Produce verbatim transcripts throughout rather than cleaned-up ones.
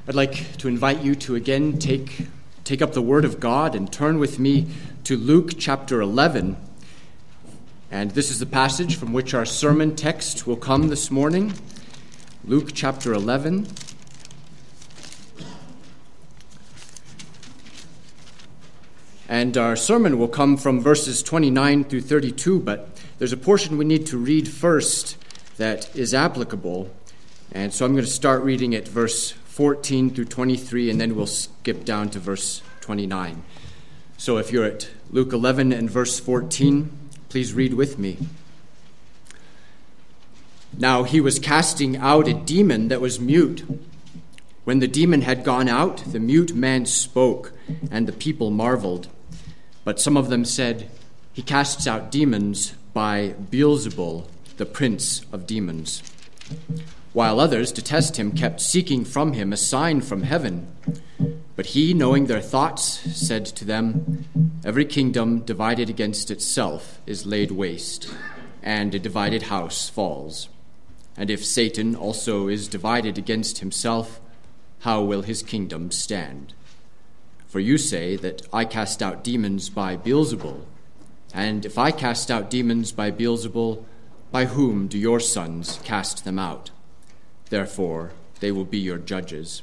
I'd like to invite you to again take, take up the Word of God and turn with me to Luke chapter eleven. And this is the passage from which our sermon text will come this morning. Luke chapter eleven. And our sermon will come from verses twenty-nine through thirty-two, but there's a portion we need to read first that is applicable. And so I'm going to start reading at verse fourteen through twenty-three, and then we'll skip down to verse twenty-nine. So if you're at Luke eleven and verse fourteen, please read with me. Now he was casting out a demon that was mute. When the demon had gone out, the mute man spoke, and the people marveled. But some of them said, "He casts out demons by Beelzebul, the prince of demons." While others, to test him, kept seeking from him a sign from heaven. But he, knowing their thoughts, said to them, "Every kingdom divided against itself is laid waste, and a divided house falls. And if Satan also is divided against himself, how will his kingdom stand? For you say that I cast out demons by Beelzebul. And if I cast out demons by Beelzebul, by whom do your sons cast them out? Therefore, they will be your judges.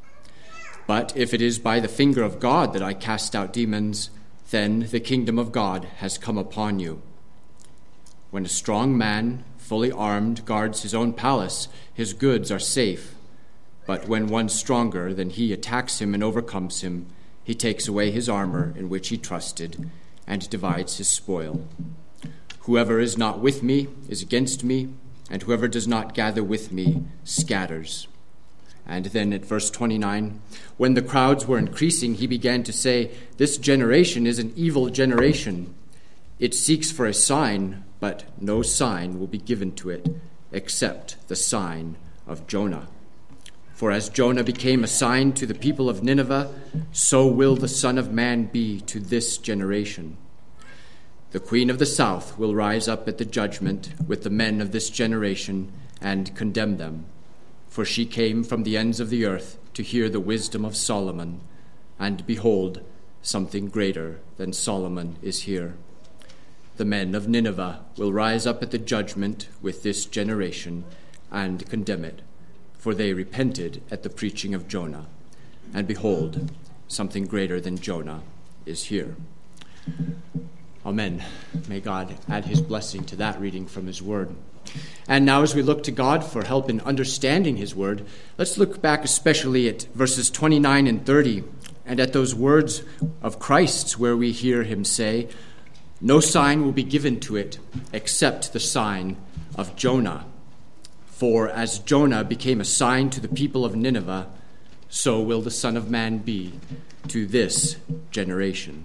But if it is by the finger of God that I cast out demons, then the kingdom of God has come upon you. When a strong man, fully armed, guards his own palace, his goods are safe. But when one stronger than he attacks him and overcomes him, he takes away his armor in which he trusted and divides his spoil. Whoever is not with me is against me, and whoever does not gather with me scatters." And then at verse twenty-nine, when the crowds were increasing, he began to say, "This generation is an evil generation. It seeks for a sign, but no sign will be given to it, except the sign of Jonah. For as Jonah became a sign to the people of Nineveh, so will the Son of Man be to this generation. The queen of the south will rise up at the judgment with the men of this generation and condemn them. For she came from the ends of the earth to hear the wisdom of Solomon, and behold, something greater than Solomon is here. The men of Nineveh will rise up at the judgment with this generation and condemn it, for they repented at the preaching of Jonah. And behold, something greater than Jonah is here." Amen. May God add his blessing to that reading from his word. And now as we look to God for help in understanding his word, let's look back especially at verses twenty-nine and thirty, and at those words of Christ's where we hear him say, "No sign will be given to it except the sign of Jonah. For as Jonah became a sign to the people of Nineveh, so will the Son of Man be to this generation."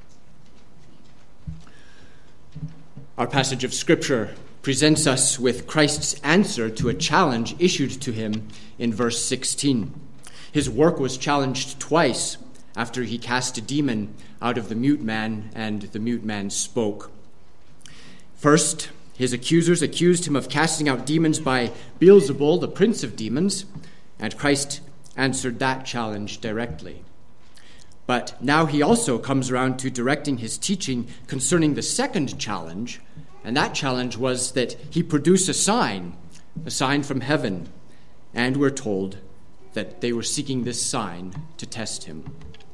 Our passage of Scripture presents us with Christ's answer to a challenge issued to him in verse sixteen. His work was challenged twice after he cast a demon out of the mute man, and the mute man spoke. First, his accusers accused him of casting out demons by Beelzebul, the prince of demons, and Christ answered that challenge directly. But now he also comes around to directing his teaching concerning the second challenge, and that challenge was that he produce a sign, a sign from heaven, and we're told that they were seeking this sign to test him.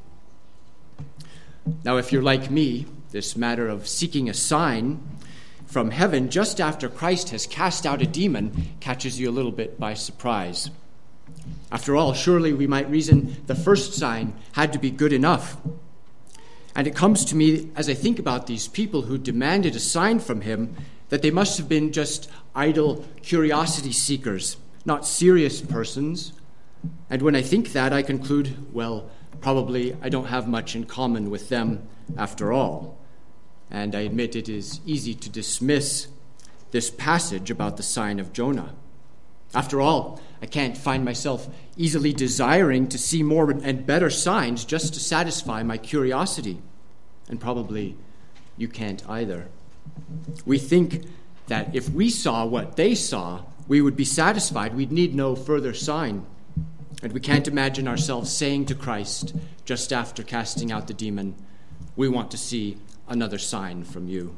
Now, if you're like me, this matter of seeking a sign from heaven just after Christ has cast out a demon catches you a little bit by surprise. After all, surely we might reason the first sign had to be good enough. And it comes to me as I think about these people who demanded a sign from him that they must have been just idle curiosity seekers, not serious persons. And when I think that, I conclude, well, probably I don't have much in common with them after all. And I admit it is easy to dismiss this passage about the sign of Jonah. After all, I can't find myself easily desiring to see more and better signs just to satisfy my curiosity. And probably you can't either. We think that if we saw what they saw, we would be satisfied. We'd need no further sign. And we can't imagine ourselves saying to Christ, just after casting out the demon, "We want to see another sign from you."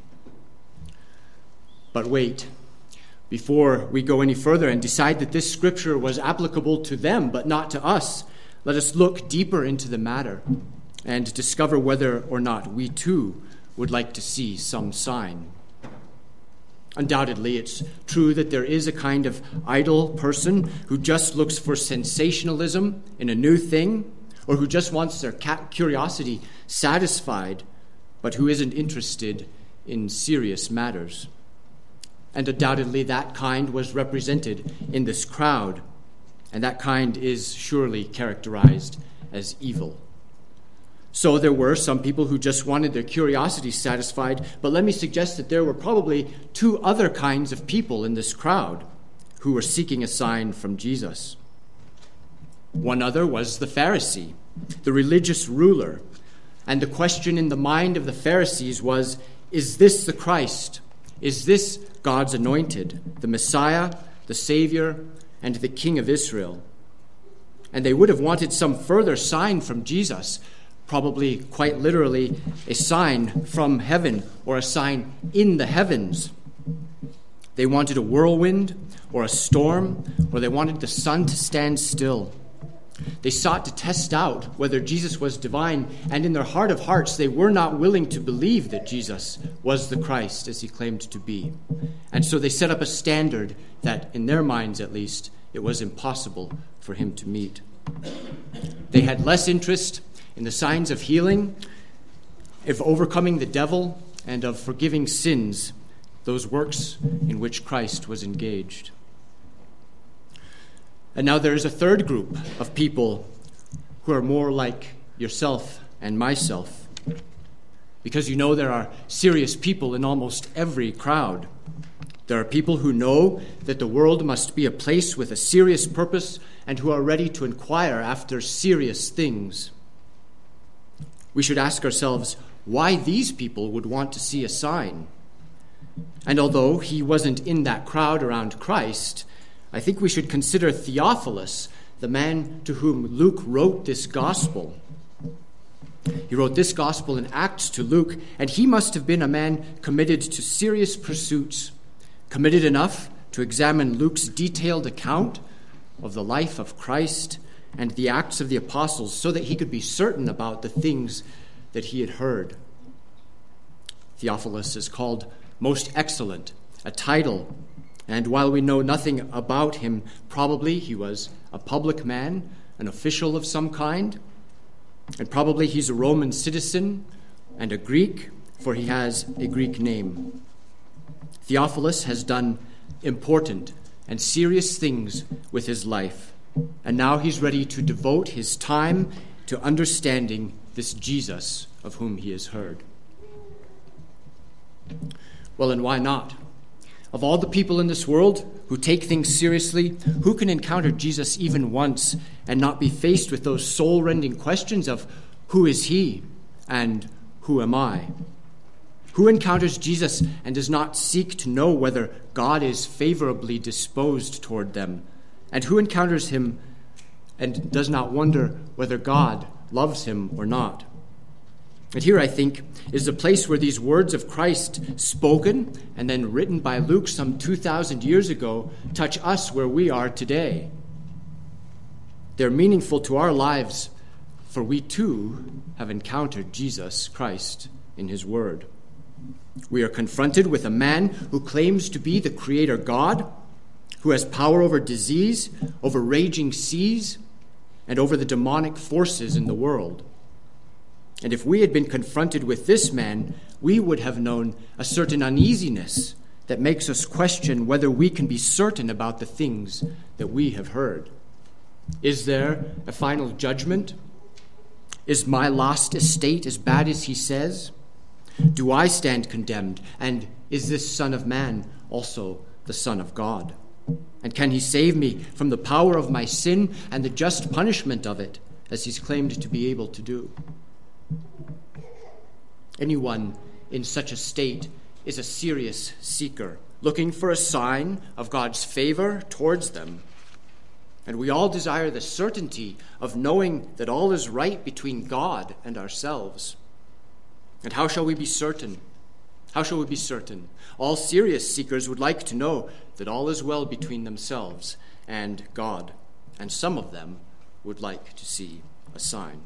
But wait, before we go any further and decide that this scripture was applicable to them but not to us, let us look deeper into the matter and discover whether or not we too would like to see some sign. Undoubtedly, it's true that there is a kind of idle person who just looks for sensationalism in a new thing, or who just wants their curiosity satisfied, but who isn't interested in serious matters. And undoubtedly, that kind was represented in this crowd, and that kind is surely characterized as evil. So there were some people who just wanted their curiosity satisfied, but let me suggest that there were probably two other kinds of people in this crowd who were seeking a sign from Jesus. One other was the Pharisee, the religious ruler, and the question in the mind of the Pharisees was, is this the Christ? Is this God's anointed, the Messiah, the Savior, and the King of Israel? And they would have wanted some further sign from Jesus, probably quite literally a sign from heaven or a sign in the heavens. They wanted a whirlwind or a storm, or they wanted the sun to stand still. They sought to test out whether Jesus was divine, and in their heart of hearts they were not willing to believe that Jesus was the Christ as he claimed to be. And so they set up a standard that, in their minds at least, it was impossible for him to meet. They had less interest in the signs of healing, of overcoming the devil, and of forgiving sins, those works in which Christ was engaged. And now there is a third group of people who are more like yourself and myself, because you know there are serious people in almost every crowd. There are people who know that the world must be a place with a serious purpose and who are ready to inquire after serious things. We should ask ourselves why these people would want to see a sign. And although he wasn't in that crowd around Christ, I think we should consider Theophilus, the man to whom Luke wrote this gospel. He wrote this gospel in Acts to Luke, and he must have been a man committed to serious pursuits, committed enough to examine Luke's detailed account of the life of Christ and the Acts of the Apostles so that he could be certain about the things that he had heard. Theophilus is called most excellent, a title, and while we know nothing about him, probably he was a public man, an official of some kind, and probably he's a Roman citizen and a Greek, for he has a Greek name. Theophilus has done important and serious things with his life, and now he's ready to devote his time to understanding this Jesus of whom he has heard. Well, and why not? Of all the people in this world who take things seriously, who can encounter Jesus even once and not be faced with those soul-rending questions of who is he and who am I? Who encounters Jesus and does not seek to know whether God is favorably disposed toward them? And who encounters him and does not wonder whether God loves him or not? And here, I think, is the place where these words of Christ, spoken and then written by Luke some two thousand years ago, touch us where we are today. They're meaningful to our lives, for we too have encountered Jesus Christ in his word. We are confronted with a man who claims to be the Creator God, who has power over disease, over raging seas, and over the demonic forces in the world. And if we had been confronted with this man, we would have known a certain uneasiness that makes us question whether we can be certain about the things that we have heard. Is there a final judgment? Is my lost estate as bad as he says? Do I stand condemned? And is this Son of Man also the Son of God? And can he save me from the power of my sin and the just punishment of it, as he's claimed to be able to do? Anyone in such a state is a serious seeker, looking for a sign of God's favor towards them. And we all desire the certainty of knowing that all is right between God and ourselves. And how shall we be certain? How shall we be certain? All serious seekers would like to know that all is well between themselves and God. And some of them would like to see a sign.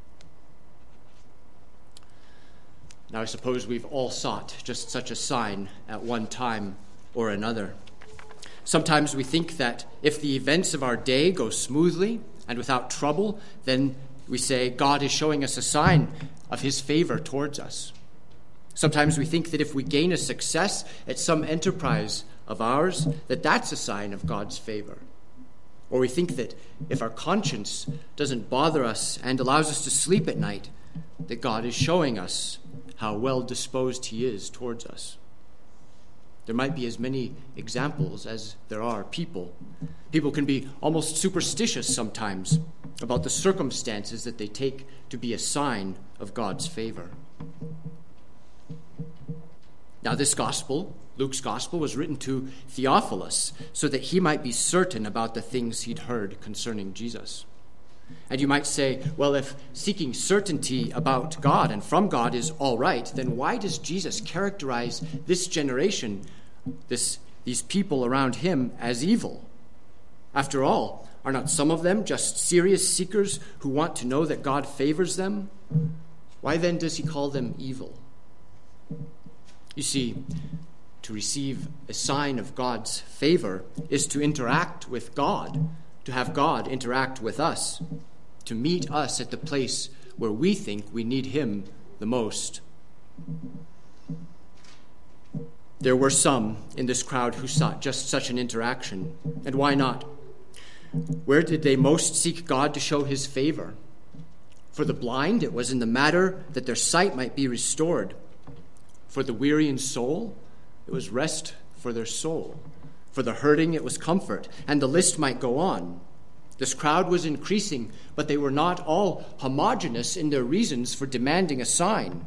Now, I suppose we've all sought just such a sign at one time or another. Sometimes we think that if the events of our day go smoothly and without trouble, then we say God is showing us a sign of his favor towards us. Sometimes we think that if we gain a success at some enterprise of ours, that that's a sign of God's favor. Or we think that if our conscience doesn't bother us and allows us to sleep at night, that God is showing us how well disposed he is towards us. There might be as many examples as there are people. People can be almost superstitious sometimes about the circumstances that they take to be a sign of God's favor. Now, this gospel, Luke's gospel, was written to Theophilus so that he might be certain about the things he'd heard concerning Jesus. And you might say, well, if seeking certainty about God and from God is all right, then why does Jesus characterize this generation, this, these people around him, as evil? After all, are not some of them just serious seekers who want to know that God favors them? Why then does he call them evil? You see, to receive a sign of God's favor is to interact with God, to have God interact with us, to meet us at the place where we think we need him the most. There were some in this crowd who sought just such an interaction, and why not? Where did they most seek God to show his favor? For the blind, it was in the matter that their sight might be restored. For the weary in soul, it was rest for their soul. For the hurting, it was comfort, and the list might go on. This crowd was increasing, but they were not all homogeneous in their reasons for demanding a sign.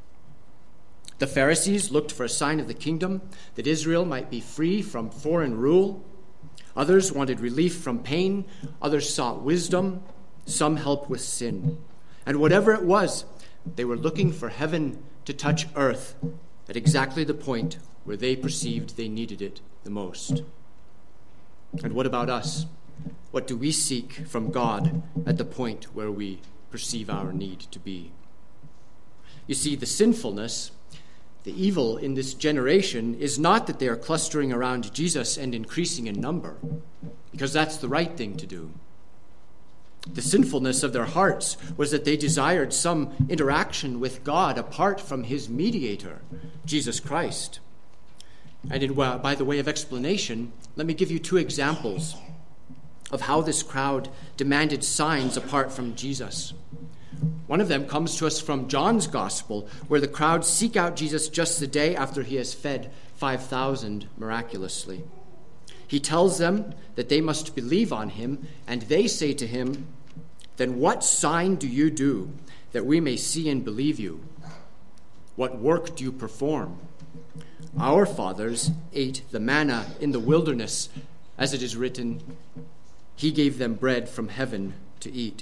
The Pharisees looked for a sign of the kingdom, that Israel might be free from foreign rule. Others wanted relief from pain. Others sought wisdom. Some help with sin. And whatever it was, they were looking for heaven to touch earth at exactly the point where they perceived they needed it the most. And what about us? What do we seek from God at the point where we perceive our need to be? You see, the sinfulness, the evil in this generation is not that they are clustering around Jesus and increasing in number, because that's the right thing to do. The sinfulness of their hearts was that they desired some interaction with God apart from his mediator, Jesus Christ. And in, well, by the way of explanation, let me give you two examples of how this crowd demanded signs apart from Jesus. One of them comes to us from John's Gospel, where the crowd seek out Jesus just the day after he has fed five thousand miraculously. He tells them that they must believe on him, and they say to him, "Then what sign do you do that we may see and believe you? What work do you perform? Our fathers ate the manna in the wilderness, as it is written, he gave them bread from heaven to eat."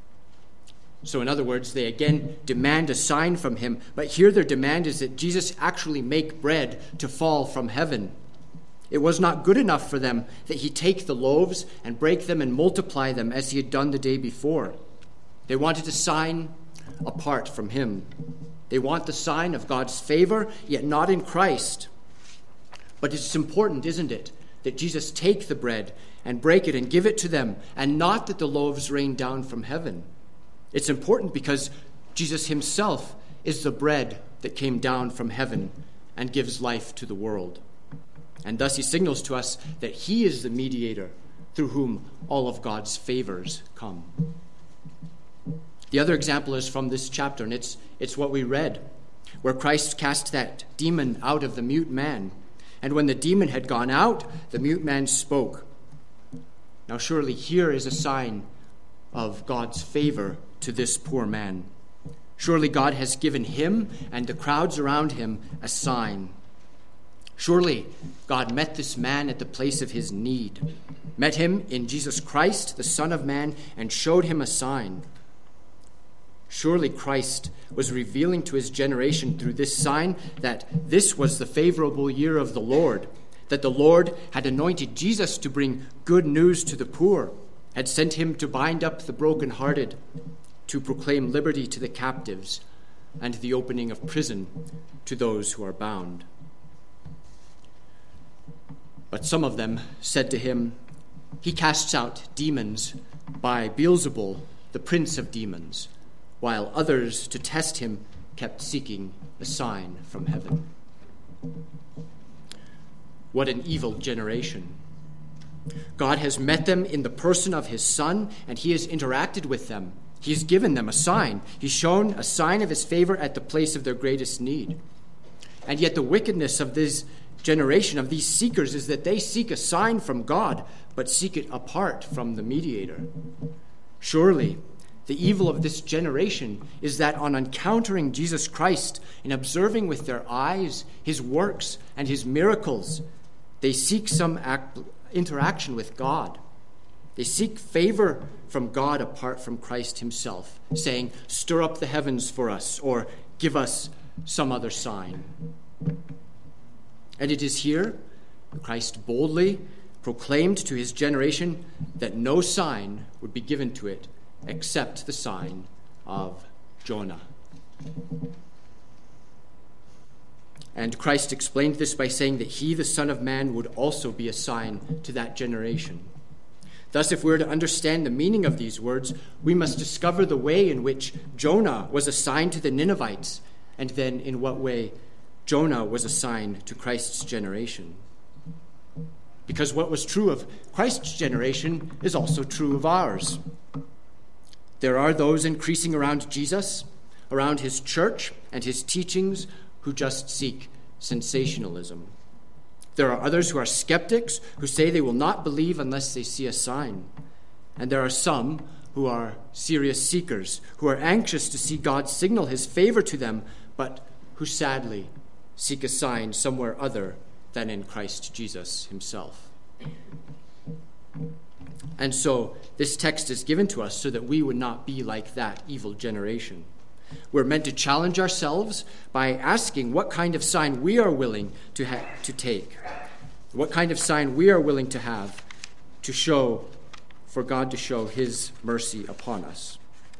So in other words, they again demand a sign from him, but here their demand is that Jesus actually make bread to fall from heaven. It was not good enough for them that he take the loaves and break them and multiply them as he had done the day before. They wanted a sign apart from him. They want the sign of God's favor, yet not in Christ. But it's important, isn't it, that Jesus take the bread and break it and give it to them, and not that the loaves rain down from heaven. It's important because Jesus himself is the bread that came down from heaven and gives life to the world. And thus he signals to us that he is the mediator through whom all of God's favors come. The other example is from this chapter, and it's, it's what we read, where Christ cast that demon out of the mute man. And when the demon had gone out, the mute man spoke. Now surely here is a sign of God's favor to this poor man. Surely God has given him and the crowds around him a sign. Surely God met this man at the place of his need, met him in Jesus Christ, the Son of Man, and showed him a sign. Surely Christ was revealing to his generation through this sign that this was the favorable year of the Lord, that the Lord had anointed Jesus to bring good news to the poor, had sent him to bind up the brokenhearted, to proclaim liberty to the captives, and the opening of prison to those who are bound. But some of them said to him, "He casts out demons by Beelzebul, the prince of demons," while others, to test him, kept seeking a sign from heaven. What an evil generation. God has met them in the person of his Son, and he has interacted with them. He has given them a sign. He's shown a sign of his favor at the place of their greatest need. And yet the wickedness of this generation, of these seekers, is that they seek a sign from God, but seek it apart from the mediator. Surely, the evil of this generation is that on encountering Jesus Christ and observing with their eyes his works and his miracles, they seek some act, interaction with God. They seek favor from God apart from Christ himself, saying, "Stir up the heavens for us," or "Give us some other sign." And it is here Christ boldly proclaimed to his generation that no sign would be given to it except the sign of Jonah. And Christ explained this by saying that he, the Son of Man, would also be a sign to that generation. Thus, if we are to understand the meaning of these words, we must discover the way in which Jonah was a sign to the Ninevites, and then in what way Jonah was a sign to Christ's generation. Because what was true of Christ's generation is also true of ours. There are those increasing around Jesus, around his church and his teachings, who just seek sensationalism. There are others who are skeptics, who say they will not believe unless they see a sign. And there are some who are serious seekers, who are anxious to see God signal his favor to them, but who sadly seek a sign somewhere other than in Christ Jesus himself. And so this text is given to us so that we would not be like that evil generation. We're meant to challenge ourselves by asking what kind of sign we are willing to ha- to take, what kind of sign we are willing to have to show, for God to show his mercy upon us.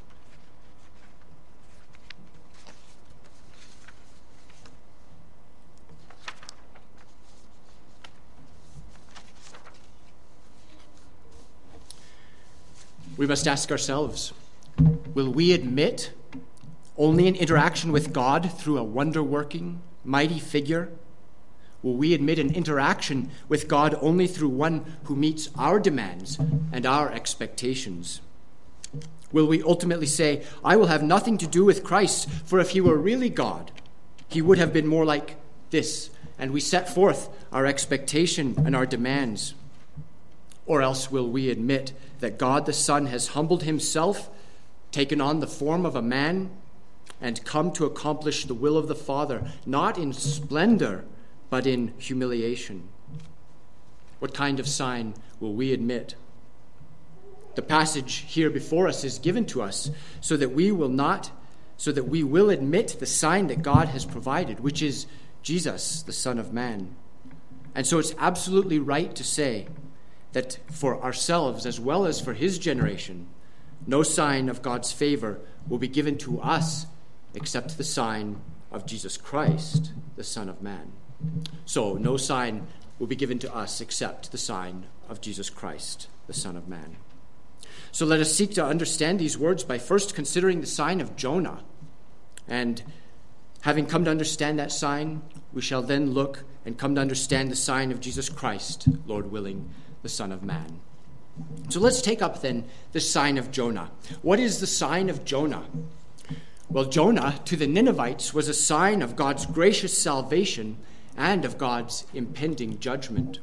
We must ask ourselves, will we admit only an interaction with God through a wonder-working, mighty figure? Will we admit an interaction with God only through one who meets our demands and our expectations? Will we ultimately say, "I will have nothing to do with Christ, for if he were really God, he would have been more like this," and we set forth our expectation and our demands? Or else will we admit that God the Son has humbled himself, taken on the form of a man, and come to accomplish the will of the Father, not in splendor, but in humiliation? What kind of sign will we admit? The passage here before us is given to us so that we will not, so that we will admit the sign that God has provided, which is Jesus, the Son of Man. And so it's absolutely right to say that for ourselves as well as for his generation, no sign of God's favor will be given to us except the sign of Jesus Christ, the Son of Man. So no sign will be given to us except the sign of Jesus Christ, the Son of Man. So let us seek to understand these words by first considering the sign of Jonah. And having come to understand that sign, we shall then look and come to understand the sign of Jesus Christ, Lord willing, the Son of Man. So let's take up then the sign of Jonah. What is the sign of Jonah? Well, Jonah to the Ninevites was a sign of God's gracious salvation and of God's impending judgment.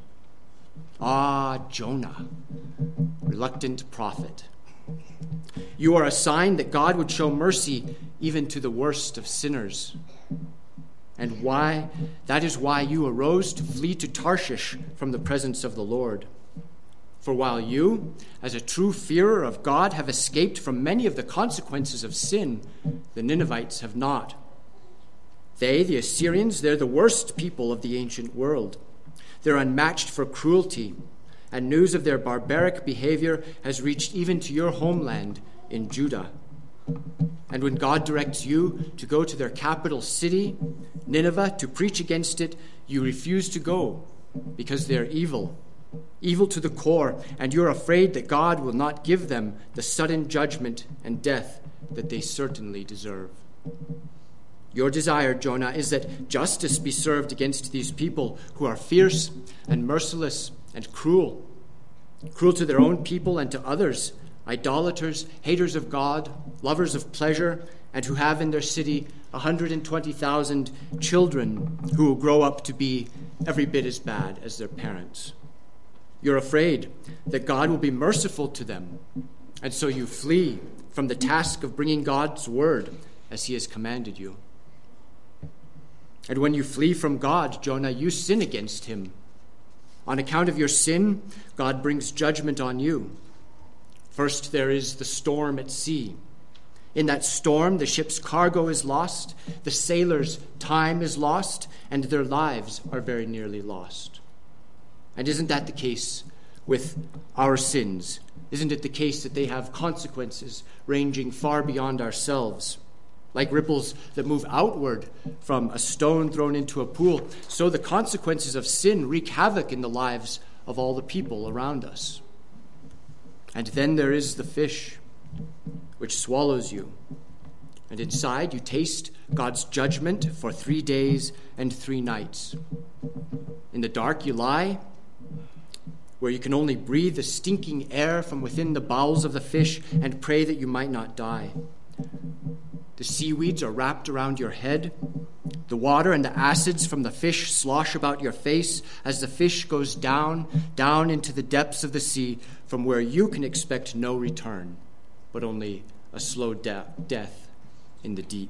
Ah, Jonah, reluctant prophet, you are a sign that God would show mercy even to the worst of sinners. And why? That is why you arose to flee to Tarshish from the presence of the Lord. For while you, as a true fearer of God, have escaped from many of the consequences of sin, the Ninevites have not. They, the Assyrians, they're the worst people of the ancient world. They're unmatched for cruelty, and news of their barbaric behavior has reached even to your homeland in Judah. And when God directs you to go to their capital city, Nineveh, to preach against it, you refuse to go because they're evil, evil to the core, and you're afraid that God will not give them the sudden judgment and death that they certainly deserve. Your desire, Jonah, is that justice be served against these people who are fierce and merciless and cruel, cruel to their own people and to others, idolaters, haters of God, lovers of pleasure, and who have in their city one hundred twenty thousand children who will grow up to be every bit as bad as their parents. You're afraid that God will be merciful to them, and so you flee from the task of bringing God's word as he has commanded you. And when you flee from God, Jonah, you sin against him. On account of your sin, God brings judgment on you. First, there is the storm at sea. In that storm, the ship's cargo is lost, the sailors' time is lost, and their lives are very nearly lost. And isn't that the case with our sins? Isn't it the case that they have consequences ranging far beyond ourselves? Like ripples that move outward from a stone thrown into a pool, so the consequences of sin wreak havoc in the lives of all the people around us. And then there is the fish, which swallows you. And inside you taste God's judgment for three days and three nights. In the dark you lie, where you can only breathe the stinking air from within the bowels of the fish and pray that you might not die. The seaweeds are wrapped around your head. The water and the acids from the fish slosh about your face as the fish goes down, down into the depths of the sea, from where you can expect no return, but only a slow de- death in the deep.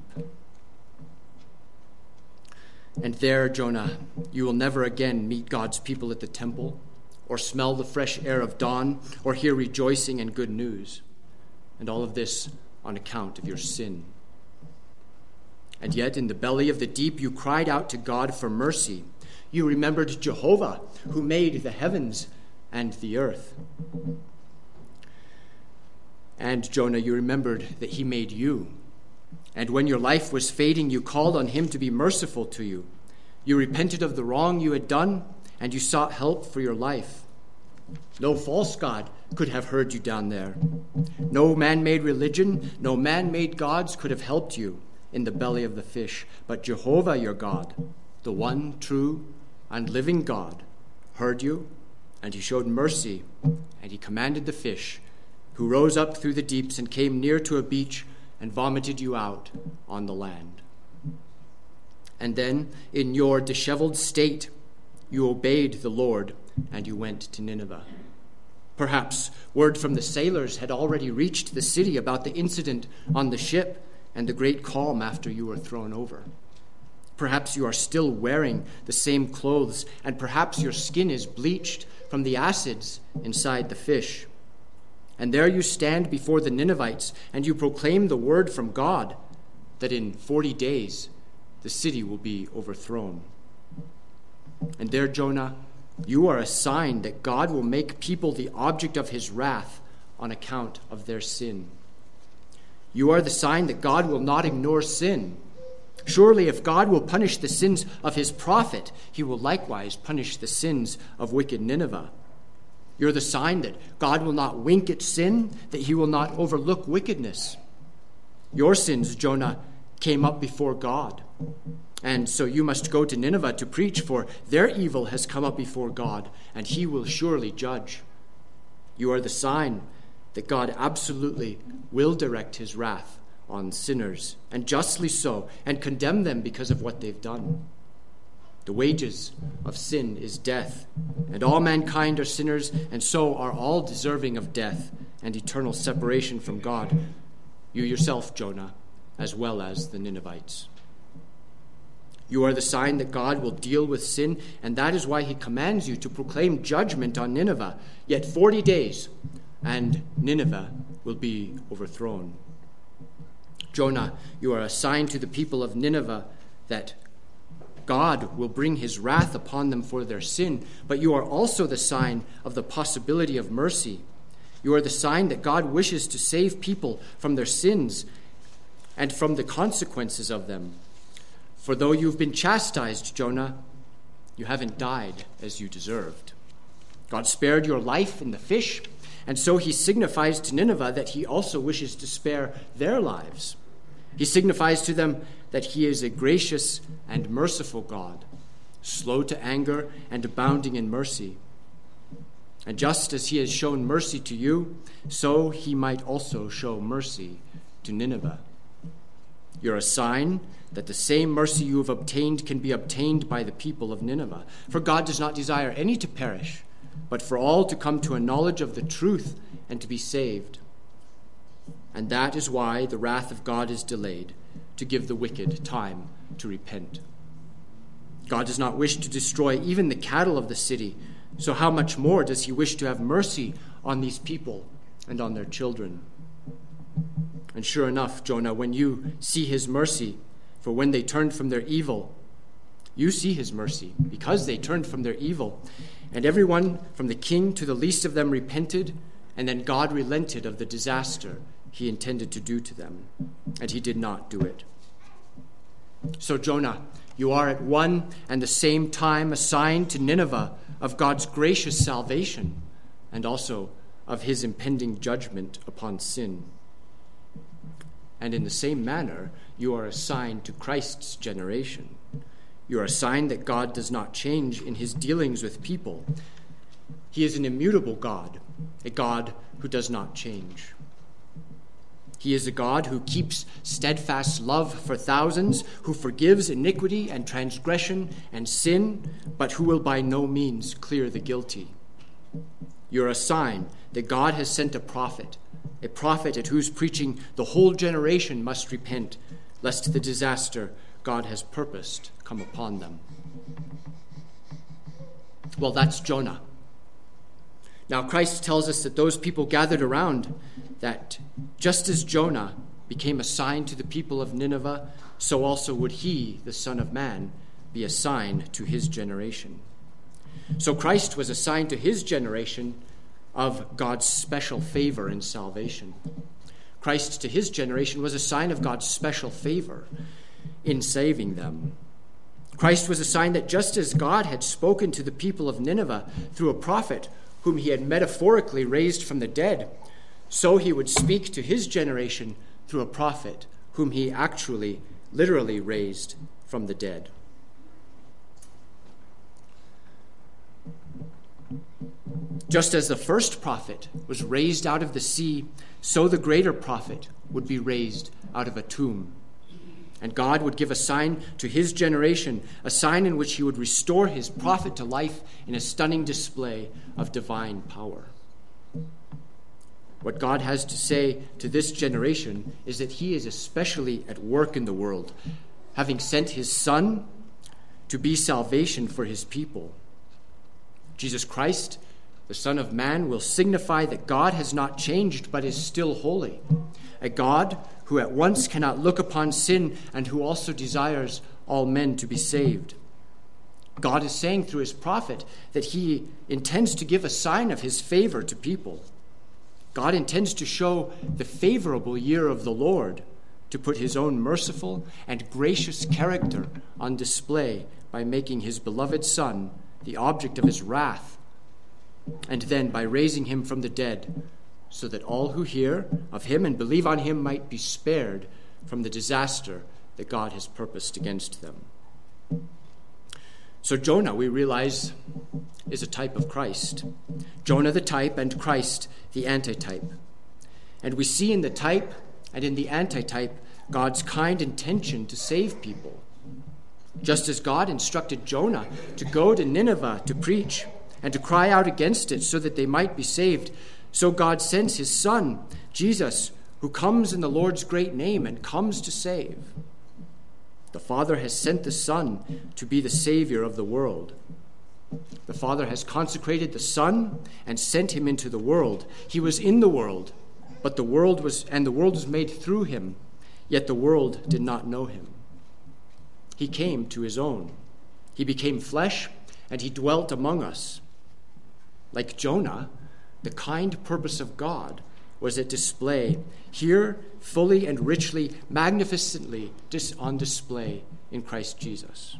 And there, Jonah, you will never again meet God's people at the temple, or smell the fresh air of dawn, or hear rejoicing and good news. And all of this on account of your sin. And yet in the belly of the deep you cried out to God for mercy. You remembered Jehovah, who made the heavens and the earth. And Jonah, you remembered that he made you. And when your life was fading, you called on him to be merciful to you. You repented of the wrong you had done, and you sought help for your life. No false god could have heard you down there. No man-made religion, no man-made gods could have helped you in the belly of the fish. But Jehovah your God, the one true and living God, heard you, and he showed mercy, and he commanded the fish, who rose up through the deeps and came near to a beach and vomited you out on the land. And then, in your disheveled state, you obeyed the Lord, and you went to Nineveh. Perhaps word from the sailors had already reached the city about the incident on the ship and the great calm after you were thrown over. Perhaps you are still wearing the same clothes, and perhaps your skin is bleached from the acids inside the fish. And there you stand before the Ninevites, and you proclaim the word from God that in forty days the city will be overthrown. And there, Jonah, you are a sign that God will make people the object of his wrath on account of their sin. You are the sign that God will not ignore sin. Surely if God will punish the sins of his prophet, he will likewise punish the sins of wicked Nineveh. You're the sign that God will not wink at sin, that he will not overlook wickedness. Your sins, Jonah, came up before God. And so you must go to Nineveh to preach, for their evil has come up before God, and he will surely judge. You are the sign that God absolutely will direct his wrath on sinners, and justly so, and condemn them because of what they've done. The wages of sin is death, and all mankind are sinners, and so are all deserving of death and eternal separation from God. You yourself, Jonah, as well as the Ninevites. You are the sign that God will deal with sin, and that is why he commands you to proclaim judgment on Nineveh. Yet forty days, and Nineveh will be overthrown. Jonah, you are a sign to the people of Nineveh that God will bring his wrath upon them for their sin, but you are also the sign of the possibility of mercy. You are the sign that God wishes to save people from their sins and from the consequences of them. For though you've been chastised, Jonah, you haven't died as you deserved. God spared your life in the fish, and so he signifies to Nineveh that he also wishes to spare their lives. He signifies to them that he is a gracious and merciful God, slow to anger and abounding in mercy. And just as he has shown mercy to you, so he might also show mercy to Nineveh. You're a sign that the same mercy you have obtained can be obtained by the people of Nineveh. For God does not desire any to perish, but for all to come to a knowledge of the truth and to be saved. And that is why the wrath of God is delayed, to give the wicked time to repent. God does not wish to destroy even the cattle of the city, so how much more does he wish to have mercy on these people and on their children? And sure enough, Jonah, when you see his mercy, for when they turned from their evil, you see his mercy, because they turned from their evil. And everyone from the king to the least of them repented, and then God relented of the disaster he intended to do to them, and he did not do it. So Jonah, you are at one and the same time a sign to Nineveh of God's gracious salvation and also of his impending judgment upon sin. And in the same manner, you are a sign to Christ's generation. You are a sign that God does not change in his dealings with people. He is an immutable God, a God who does not change. He is a God who keeps steadfast love for thousands, who forgives iniquity and transgression and sin, but who will by no means clear the guilty. You're a sign that God has sent a prophet, a prophet at whose preaching the whole generation must repent, lest the disaster God has purposed come upon them. Well, that's Jonah. Now, Christ tells us that those people gathered around, that just as Jonah became a sign to the people of Nineveh, so also would he, the Son of Man, be a sign to his generation. So Christ was a sign to his generation of God's special favor and salvation. Christ to his generation was a sign of God's special favor in saving them. Christ was a sign that just as God had spoken to the people of Nineveh through a prophet whom he had metaphorically raised from the dead, so he would speak to his generation through a prophet whom he actually, literally raised from the dead. Just as the first prophet was raised out of the sea, so the greater prophet would be raised out of a tomb. And God would give a sign to his generation, a sign in which he would restore his prophet to life in a stunning display of divine power. What God has to say to this generation is that he is especially at work in the world, having sent his Son to be salvation for his people. Jesus Christ, the Son of Man, will signify that God has not changed but is still holy, a God who at once cannot look upon sin and who also desires all men to be saved. God is saying through his prophet that he intends to give a sign of his favor to people. God intends to show the favorable year of the Lord, to put his own merciful and gracious character on display by making his beloved Son the object of his wrath, and then by raising him from the dead, so that all who hear of him and believe on him might be spared from the disaster that God has purposed against them. So Jonah, we realize, is a type of Christ. Jonah the type and Christ the antitype. And we see in the type and in the antitype God's kind intention to save people. Just as God instructed Jonah to go to Nineveh to preach and to cry out against it so that they might be saved, so God sends his Son, Jesus, who comes in the Lord's great name and comes to save. The Father has sent the Son to be the Savior of the world. The Father has consecrated the Son and sent him into the world. He was in the world, but the world was, and the world was made through him, yet the world did not know him. He came to his own. He became flesh, and he dwelt among us. Like Jonah, the kind purpose of God was at display, here fully and richly, magnificently on display in Christ Jesus.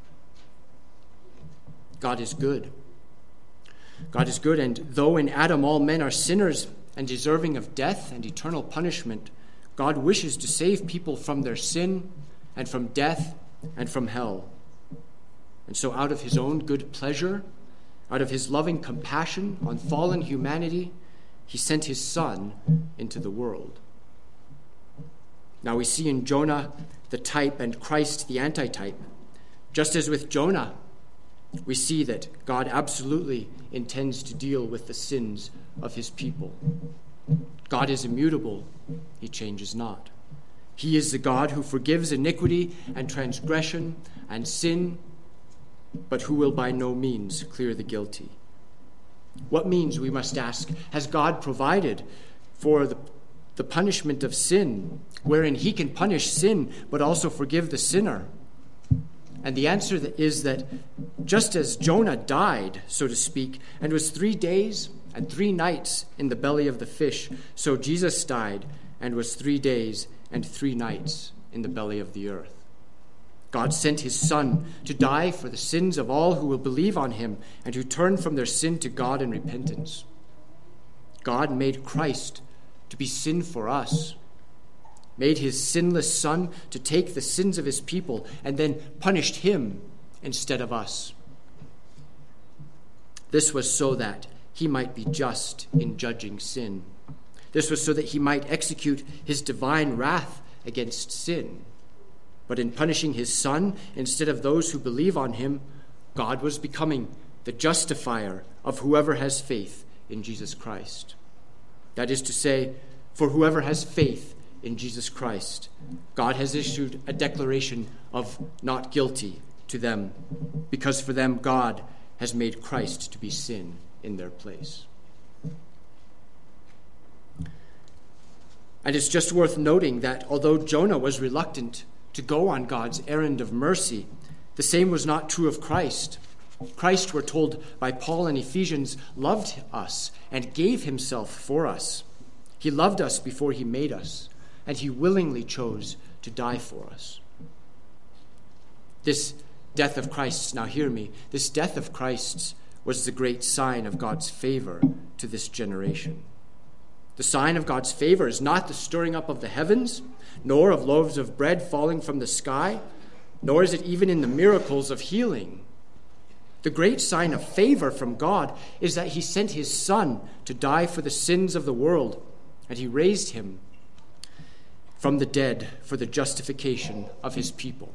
God is good. God is good, and though in Adam all men are sinners and deserving of death and eternal punishment, God wishes to save people from their sin and from death and from hell. And so out of his own good pleasure, out of his loving compassion on fallen humanity, he sent his Son into the world. Now we see in Jonah the type and Christ the antitype. Just as with Jonah, we see that God absolutely intends to deal with the sins of his people. God is immutable. He changes not. He is the God who forgives iniquity and transgression and sin, but who will by no means clear the guilty. What means, we must ask, has God provided for the, the punishment of sin, wherein he can punish sin but also forgive the sinner? And the answer is that just as Jonah died, so to speak, and was three days and three nights in the belly of the fish, so Jesus died and was three days and three nights in the belly of the earth. God sent his Son to die for the sins of all who will believe on him and who turn from their sin to God in repentance. God made Christ to be sin for us, made his sinless Son to take the sins of his people, and then punished him instead of us. This was so that he might be just in judging sin. This was so that he might execute his divine wrath against sin. But in punishing his Son, instead of those who believe on him, God was becoming the justifier of whoever has faith in Jesus Christ. That is to say, for whoever has faith in Jesus Christ, God has issued a declaration of not guilty to them, because for them God has made Christ to be sin in their place. And it's just worth noting that although Jonah was reluctant to go on God's errand of mercy, the same was not true of Christ. Christ, we're told by Paul in Ephesians, loved us and gave himself for us. He loved us before he made us, and he willingly chose to die for us. This death of Christ's, now hear me, this death of Christ's was the great sign of God's favor to this generation. The sign of God's favor is not the stirring up of the heavens, nor of loaves of bread falling from the sky, nor is it even in the miracles of healing. The great sign of favor from God is that he sent his Son to die for the sins of the world, and he raised him from the dead for the justification of his people.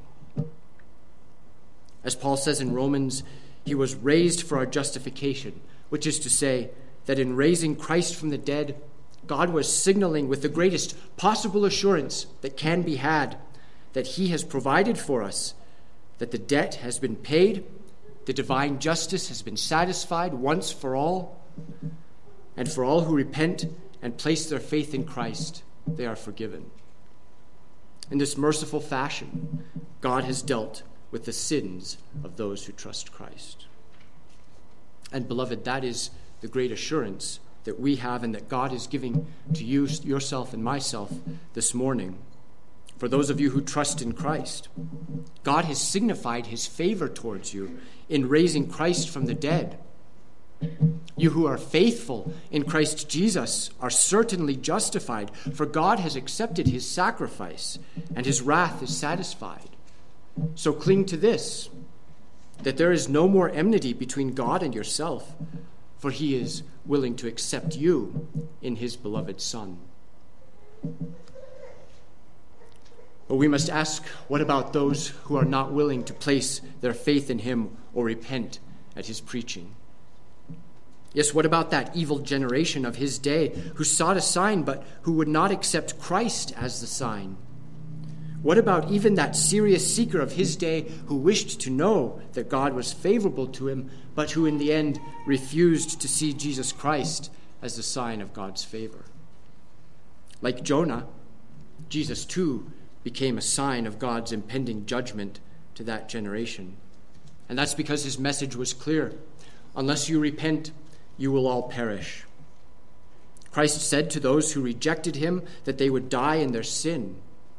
As Paul says in Romans, he was raised for our justification, which is to say that in raising Christ from the dead, God was signaling with the greatest possible assurance that can be had that he has provided for us, that the debt has been paid, the divine justice has been satisfied once for all, and for all who repent and place their faith in Christ, they are forgiven. In this merciful fashion, God has dealt with the sins of those who trust Christ. And beloved, that is the great assurance that we have and that God is giving to you, yourself and myself this morning. For those of you who trust in Christ, God has signified his favor towards you in raising Christ from the dead. You who are faithful in Christ Jesus are certainly justified, for God has accepted his sacrifice and his wrath is satisfied. So cling to this, that there is no more enmity between God and yourself, for he is willing to accept you in his beloved Son. But we must ask, what about those who are not willing to place their faith in him or repent at his preaching? Yes, what about that evil generation of his day who sought a sign but who would not accept Christ as the sign? What about even that serious seeker of his day who wished to know that God was favorable to him, but who in the end refused to see Jesus Christ as the sign of God's favor? Like Jonah, Jesus too became a sign of God's impending judgment to that generation. And that's because his message was clear. Unless you repent, you will all perish. Christ said to those who rejected him that they would die in their sin.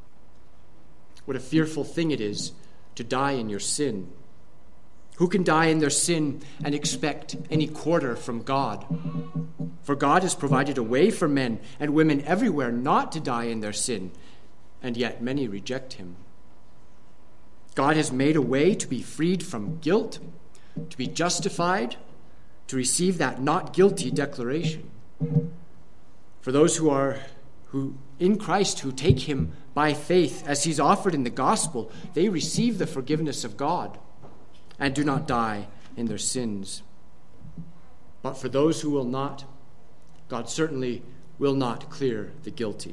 What a fearful thing it is to die in your sin. Who can die in their sin and expect any quarter from God? For God has provided a way for men and women everywhere not to die in their sin, and yet many reject him. God has made a way to be freed from guilt, to be justified, to receive that not guilty declaration. For those who are who in Christ who take him by faith as he's offered in the gospel, they receive the forgiveness of God and do not die in their sins. But for those who will not, God certainly will not clear the guilty.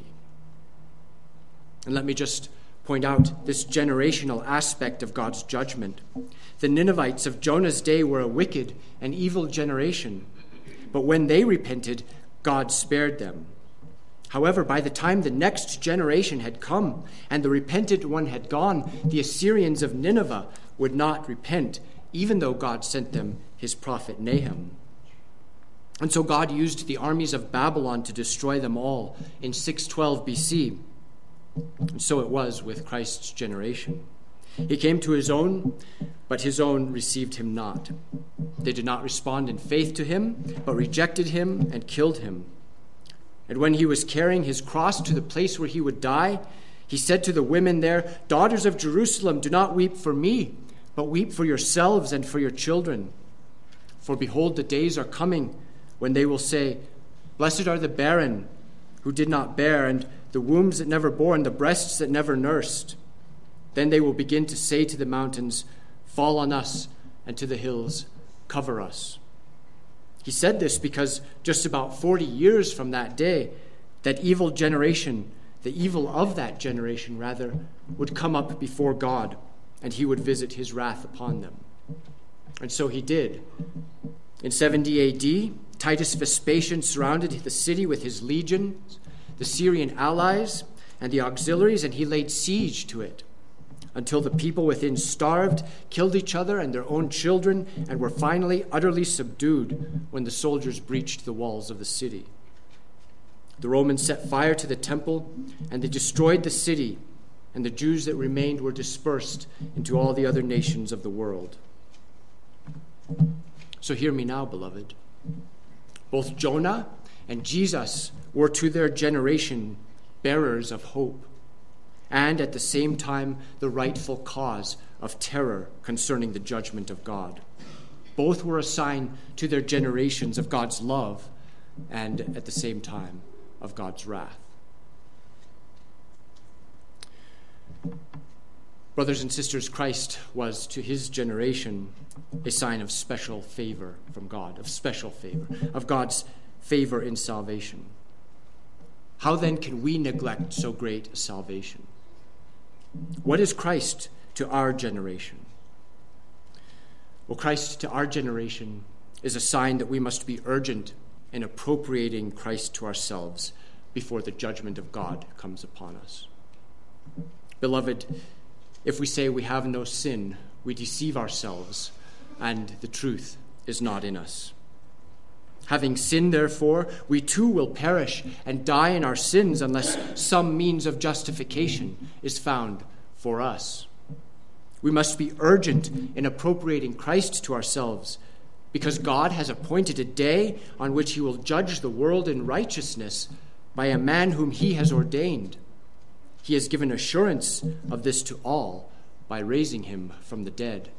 And let me just point out this generational aspect of God's judgment. The Ninevites of Jonah's day were a wicked and evil generation, but when they repented, God spared them. However, by the time the next generation had come and the repentant one had gone, the Assyrians of Nineveh would not repent, even though God sent them his prophet Nahum. And so God used the armies of Babylon to destroy them all in six twelve B C. And so it was with Christ's generation. He came to his own, but his own received him not. They did not respond in faith to him, but rejected him and killed him. And when he was carrying his cross to the place where he would die, he said to the women there, "Daughters of Jerusalem, do not weep for me, but weep for yourselves and for your children. For behold, the days are coming when they will say, 'Blessed are the barren who did not bear, and the wombs that never bore, and the breasts that never nursed.' Then they will begin to say to the mountains, 'Fall on us,' and to the hills, 'Cover us.'" He said this because just about forty years from that day, that evil generation, the evil of that generation rather, would come up before God, and he would visit his wrath upon them. And so he did. In seventy A D, Titus Vespasian surrounded the city with his legions, the Syrian allies, and the auxiliaries, and he laid siege to it until the people within starved, killed each other and their own children, and were finally utterly subdued when the soldiers breached the walls of the city. The Romans set fire to the temple, and they destroyed the city, and the Jews that remained were dispersed into all the other nations of the world. So hear me now, beloved. Both Jonah and Jesus were to their generation bearers of hope, and at the same time the rightful cause of terror concerning the judgment of God. Both were a sign to their generations of God's love and at the same time of God's wrath. Brothers and sisters, Christ was to his generation a sign of special favor from God, of special favor, of God's favor in salvation. How then can we neglect so great a salvation? What is Christ to our generation? Well, Christ to our generation is a sign that we must be urgent in appropriating Christ to ourselves before the judgment of God comes upon us. Beloved, if we say we have no sin, we deceive ourselves, and the truth is not in us. Having sinned, therefore, we too will perish and die in our sins unless some means of justification is found for us. We must be urgent in appropriating Christ to ourselves, because God has appointed a day on which he will judge the world in righteousness by a man whom he has ordained. He has given assurance of this to all by raising him from the dead.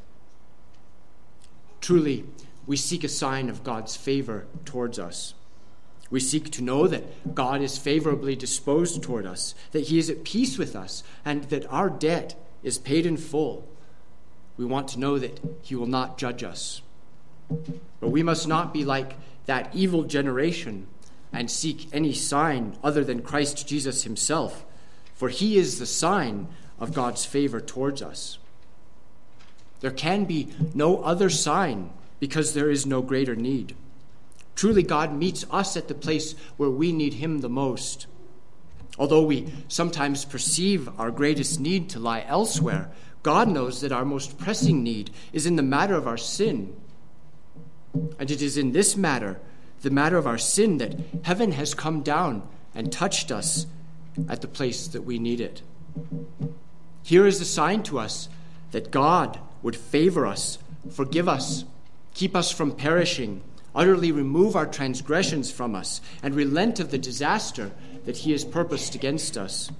Truly, we seek a sign of God's favor towards us. We seek to know that God is favorably disposed toward us, that he is at peace with us, and that our debt is paid in full. We want to know that he will not judge us. But we must not be like that evil generation and seek any sign other than Christ Jesus himself, for he is the sign of God's favor towards us. There can be no other sign because there is no greater need. Truly, God meets us at the place where we need him the most. Although we sometimes perceive our greatest need to lie elsewhere, God knows that our most pressing need is in the matter of our sin. And it is in this matter, the matter of our sin, that heaven has come down and touched us at the place that we need it. Here is the sign to us that God would favor us, forgive us, keep us from perishing, utterly remove our transgressions from us, and relent of the disaster that he has purposed against us.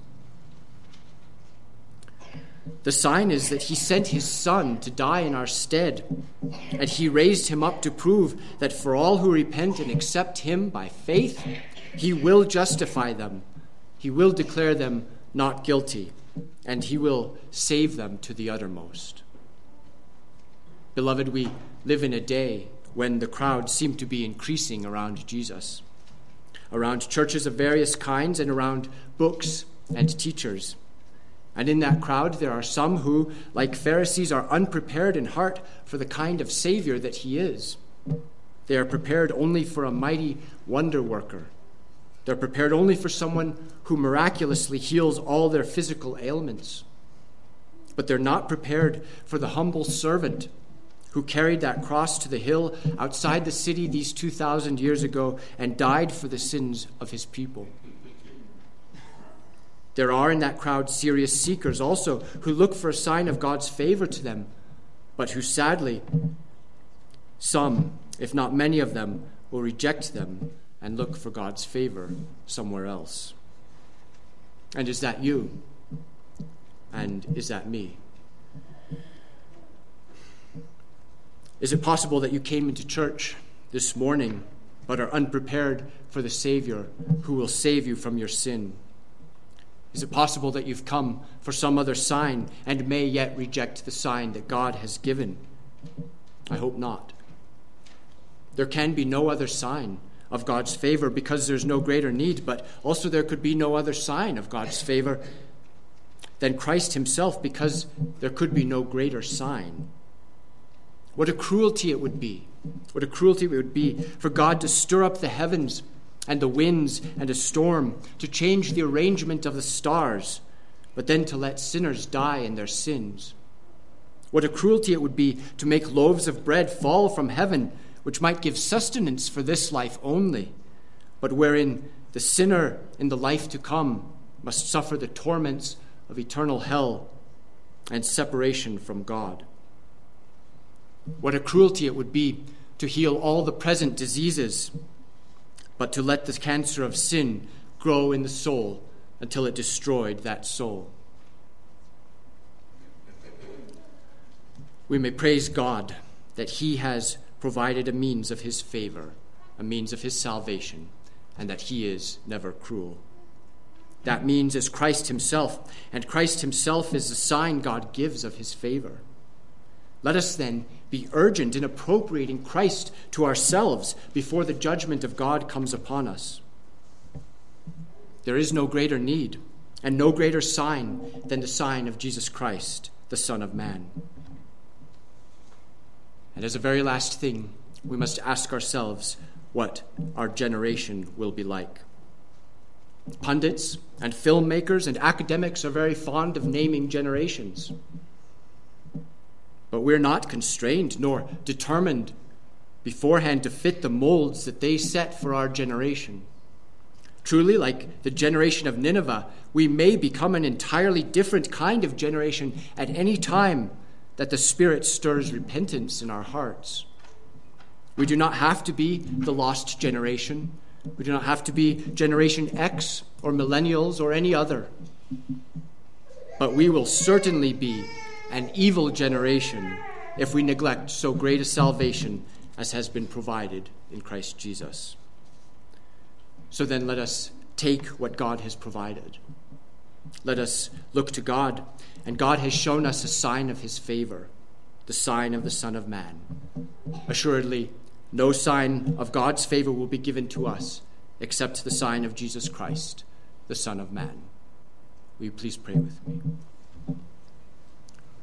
The sign is that he sent his Son to die in our stead, and he raised him up to prove that for all who repent and accept him by faith, he will justify them, he will declare them not guilty, and he will save them to the uttermost. Beloved, we live in a day when the crowds seem to be increasing around Jesus, around churches of various kinds and around books and teachers. And in that crowd there are some who, like Pharisees, are unprepared in heart for the kind of Savior that he is. They are prepared only for a mighty wonder worker. They're prepared only for someone who miraculously heals all their physical ailments. But they're not prepared for the humble servant who carried that cross to the hill outside the city these two thousand years ago and died for the sins of his people. There are in that crowd serious seekers also who look for a sign of God's favor to them, but who sadly, some, if not many of them, will reject them and look for God's favor somewhere else. And is that you? And is that me? Is it possible that you came into church this morning but are unprepared for the Savior who will save you from your sin? Is it possible that you've come for some other sign and may yet reject the sign that God has given? I hope not. There can be no other sign of God's favor because there's no greater need, but also there could be no other sign of God's favor than Christ himself because there could be no greater sign. What a cruelty it would be, what a cruelty it would be for God to stir up the heavens and the winds and a storm, to change the arrangement of the stars, but then to let sinners die in their sins. What a cruelty it would be to make loaves of bread fall from heaven, which might give sustenance for this life only, but wherein the sinner in the life to come must suffer the torments of eternal hell and separation from God. What a cruelty it would be to heal all the present diseases, but to let the cancer of sin grow in the soul until it destroyed that soul. We may praise God that he has provided a means of his favor, a means of his salvation, and that he is never cruel. That means is Christ himself, and Christ himself is the sign God gives of his favor. Let us then be urgent in appropriating Christ to ourselves before the judgment of God comes upon us. There is no greater need and no greater sign than the sign of Jesus Christ, the Son of Man. And as a very last thing, we must ask ourselves what our generation will be like. Pundits and filmmakers and academics are very fond of naming generations. But we're not constrained nor determined beforehand to fit the molds that they set for our generation. Truly, like the generation of Nineveh, we may become an entirely different kind of generation at any time that the Spirit stirs repentance in our hearts. We do not have to be the lost generation. We do not have to be Generation X or millennials or any other. But we will certainly be an evil generation if we neglect so great a salvation as has been provided in Christ Jesus. So then let us take what God has provided. Let us look to God, and God has shown us a sign of his favor, the sign of the Son of Man. Assuredly, no sign of God's favor will be given to us except the sign of Jesus Christ, the Son of Man. Will you please pray with me?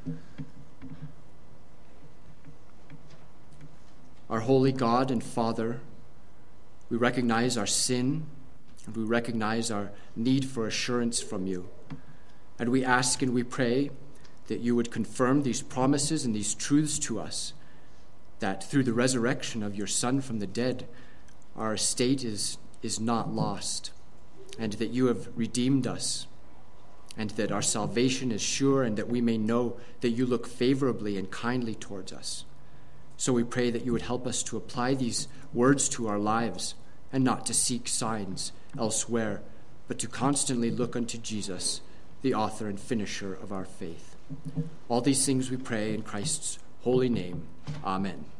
Our holy God and Father, we recognize our sin, and we recognize our need for assurance from you. And we ask and we pray that you would confirm these promises and these truths to us, that through the resurrection of your Son from the dead, our estate is, is not lost, and that you have redeemed us, and that our salvation is sure, and that we may know that you look favorably and kindly towards us. So we pray that you would help us to apply these words to our lives, and not to seek signs elsewhere, but to constantly look unto Jesus, the author and finisher of our faith. All these things we pray in Christ's holy name. Amen.